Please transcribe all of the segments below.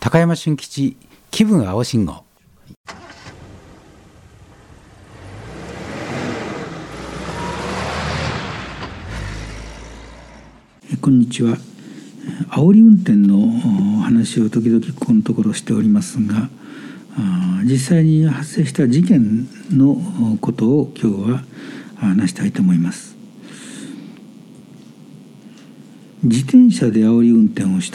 高山俊吉気分青信号。 こんにちは。煽り運転の話を時々ここのところしておりますが、実際に発生した事件のことを今日は話したいと思います。自転車で煽り運転をした、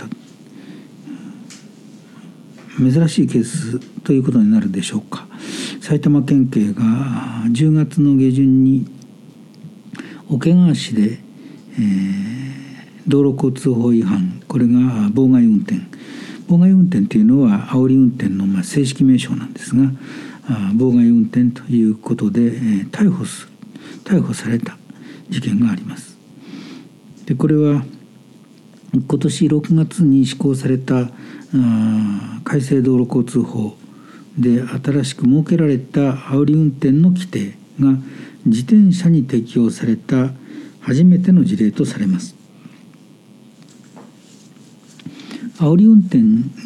珍しいケースということになるでしょうか。埼玉県警が10月の下旬に桶川市で、道路交通法違反、これが妨害運転というのは煽り運転の正式名称なんですが、妨害運転ということで、逮捕された事件があります。でこれは今年6月に施行された改正道路交通法で新しく設けられた煽り運転の規定が自転車に適用された初めての事例とされます。煽り運転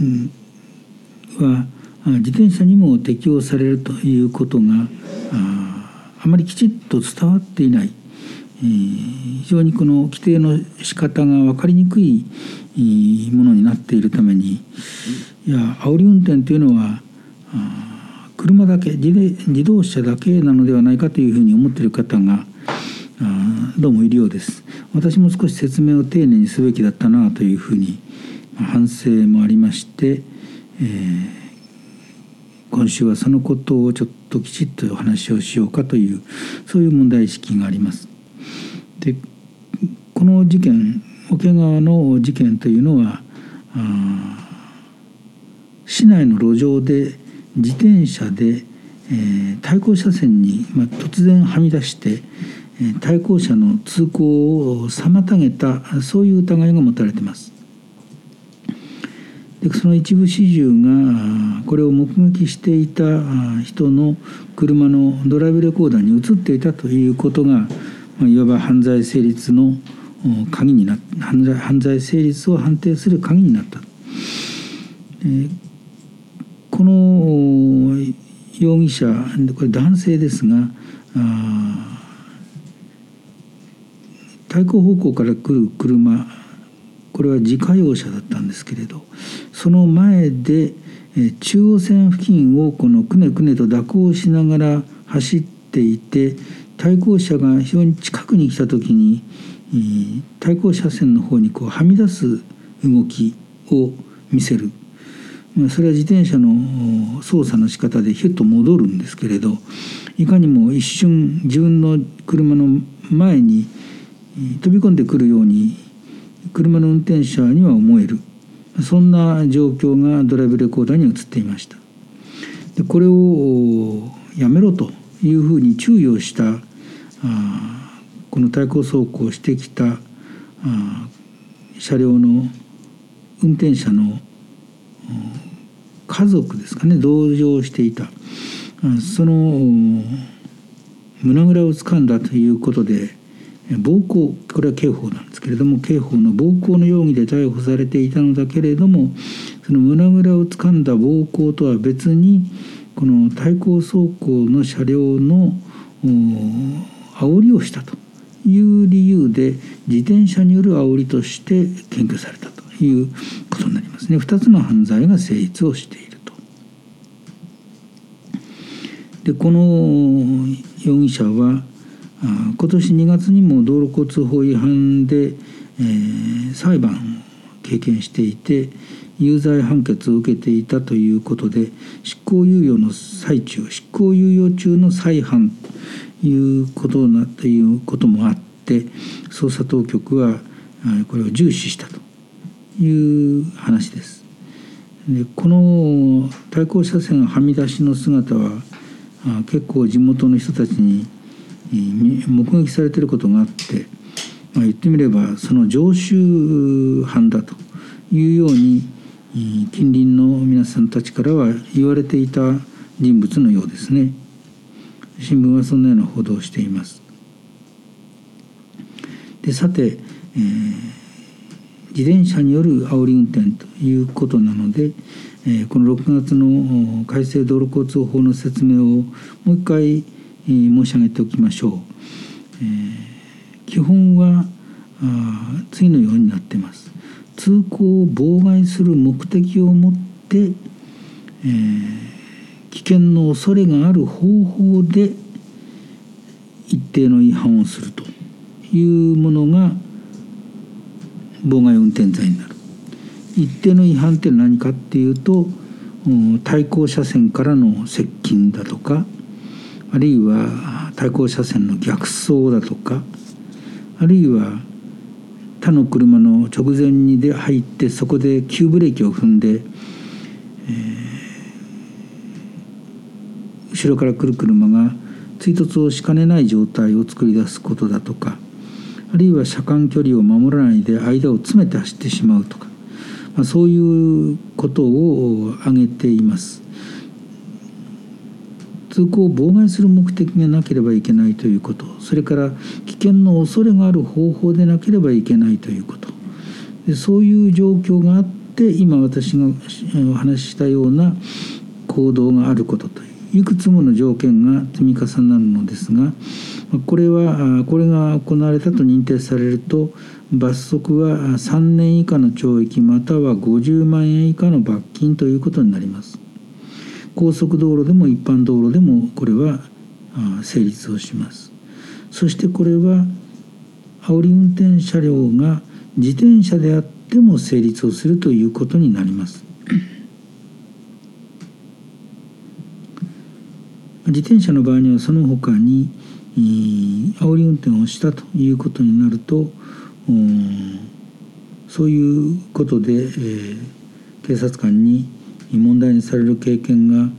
は自転車にも適用されるということがあまりきちっと伝わっていない、非常にこの規定の仕方が分かりにくいものになっているために、煽り運転というのは車だけ、自動車だけなのではないかというふうに思っている方がどうもいるようです。私も少し説明を丁寧にすべきだったなというふうに反省もありまして、今週はそのことをちょっときちっとお話をしようかという、そういう問題意識があります。でこの事件、桶川の事件というのは市内の路上で自転車で、対向車線に、突然はみ出して対向車の通行を妨げた、そういう疑いが持たれています。でその一部始終がこれを目撃していた人の車のドライブレコーダーに映っていたということが、いわば犯罪成立の鍵になった、犯罪成立を判定する鍵になった。この容疑者、これ男性ですが、対向方向から来る車、これは自家用車だったんですけれど、その前で中央線付近をこのくねくねと蛇行しながら走っていて、対向車が非常に近くに来た時に対向車線の方にはみ出す動きを見せる。それは自転車の操作の仕方でヒュッと戻るんですけれど、いかにも一瞬自分の車の前に飛び込んでくるように車の運転者には思える、そんな状況がドライブレコーダーに映っていました。でこれをやめろというふうに注意をしたこの対向走行してきた車両の運転者の家族ですかね、同乗していた、その胸ぐらを掴んだということで暴行、これは刑法なんですけれども、刑法の暴行の容疑で逮捕されていたのだけれども、その胸ぐらを掴んだ暴行とは別にこの対向走行の車両の煽りをしたという理由で自転車による煽りとして検挙されたということになりますね。2つの犯罪が成立をしていると。でこの容疑者は今年2月にも道路交通法違反で、裁判を経験していて有罪判決を受けていたということで、執行猶予中の再犯ということもあって、捜査当局はこれを重視したという話です。でこの対向車線はみ出しの姿は結構地元の人たちに目撃されていることがあって、言ってみればその常習犯だというように近隣の皆さんたちからは言われていた人物のようですね。新聞はそのような報道をしています。でさて、自転車による煽り運転ということなので、 この6月の改正道路交通法の説明をもう一回申し上げておきましょう。基本は次のようになっています。通行を妨害する目的をもって、危険の恐れがある方法で一定の違反をするというものが妨害運転罪になる。一定の違反って何かっていうと、対向車線からの接近だとか、あるいは対向車線の逆走だとか、あるいは他の車の直前に入ってそこで急ブレーキを踏んで、後ろから来る車が追突をしかねない状態を作り出すことだとか、あるいは車間距離を守らないで間を詰めて走ってしまうとか、そういうことを挙げています。通行を妨害する目的がなければいけないということ、それから危険の恐れがある方法でなければいけないということで、そういう状況があって今私がお話ししたような行動があることといういくつもの条件が積み重なるのですが、これが行われたと認定されると罰則は3年以下の懲役または50万円以下の罰金ということになります。高速道路でも一般道路でもこれは成立をします。そしてこれは煽り運転車両が自転車であっても成立をするということになります。自転車の場合にはその他に煽り運転をしたということになると、そういうことで、警察官に問題にされる経験が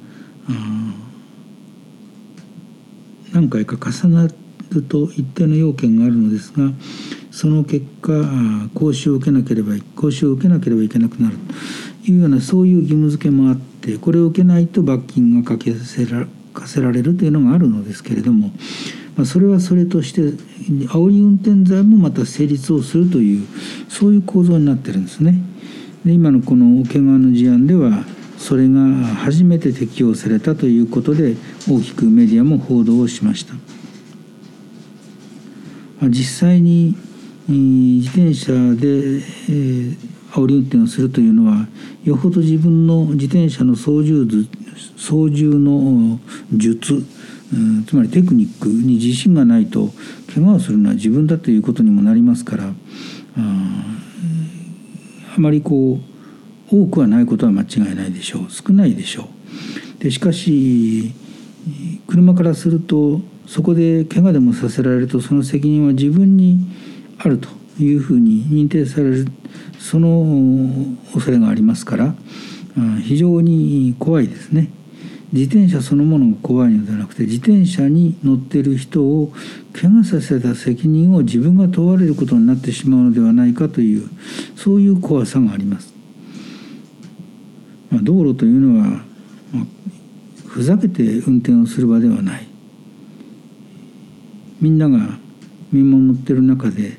何回か重なると一定の要件があるのですが、その結果講習を受けなければいけなくなるというようなそういう義務付けもあって、これを受けないと罰金が課せられるというのがあるのですけれども、それはそれとして煽り運転罪もまた成立をするというそういう構造になってるんですね。で今のこの桶川の事案ではそれが初めて適用されたということで大きくメディアも報道をしました。実際に自転車で煽り運転をするというのはよほど自分の自転車の操縦の術、つまりテクニックに自信がないと怪我をするのは自分だということにもなりますから、あまり多くはないことは間違いないでしょう。少ないでしょう。でしかし車からするとそこで怪我でもさせられるとその責任は自分にあるというふうに認定されるその恐れがありますから、非常に怖いですね。自転車そのものが怖いのではなくて、自転車に乗っている人を怪我させた責任を自分が問われることになってしまうのではないかというそういう怖さがあります。道路というのは、ふざけて運転をする場ではない。みんなが見守っている中で、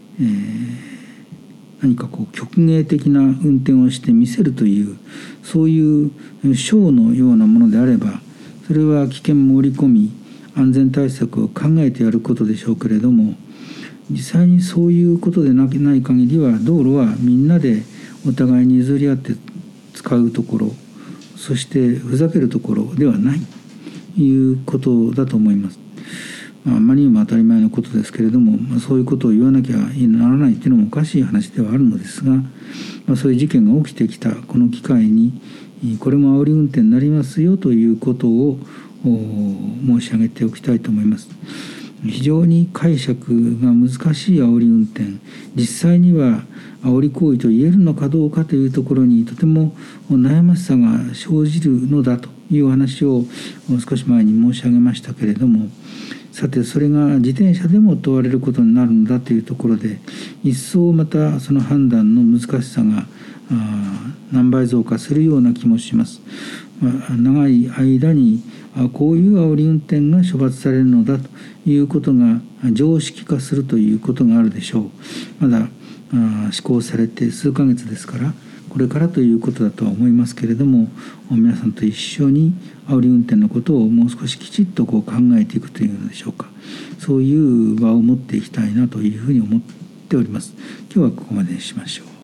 何か曲芸的な運転をして見せるというそういうショーのようなものであれば、それは危険も織り込み安全対策を考えてやることでしょうけれども、実際にそういうことでない限りは道路はみんなでお互いに譲り合って使うところ、そしてふざけるところではないということだと思います。あまりにも当たり前のことですけれども、そういうことを言わなきゃならないというのもおかしい話ではあるのですが、そういう事件が起きてきたこの機会にこれも煽り運転になりますよということを申し上げておきたいと思います。非常に解釈が難しい煽り運転、実際には煽り行為と言えるのかどうかというところにとても悩ましさが生じるのだという話を少し前に申し上げましたけれども、さてそれが自転車でも問われることになるのだというところで、一層またその判断の難しさが何倍増加するような気もします。長い間にこういう煽り運転が処罰されるのだということが常識化するということがあるでしょう。まだ施行されて数ヶ月ですから、 これからということだとは思いますけれども、皆さんと一緒に煽り運転のことをもう少しきちっと考えていくというのでしょうか。そういう場を持っていきたいなというふうに思っております。今日はここまでにしましょう。